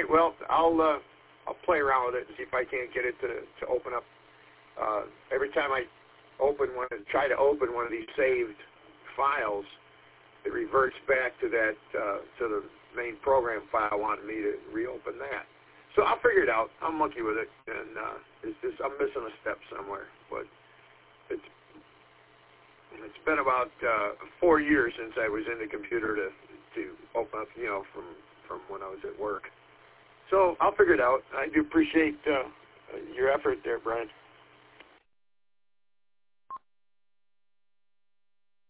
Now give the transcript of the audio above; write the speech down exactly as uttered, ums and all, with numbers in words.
right. Well, I'll uh, I'll play around with it and see if I can't get it to to open up. Uh, every time I open one, try to open one of these saved files, it reverts back to that uh, to the main program file wanting me to reopen that. So I'll figure it out. I'll monkey with it, and uh, it's just I'm missing a step somewhere. But it's it's been about uh, four years since I was in the computer to to open up, you know, from from when I was at work. So I'll figure it out. I do appreciate uh, your effort there, Brian.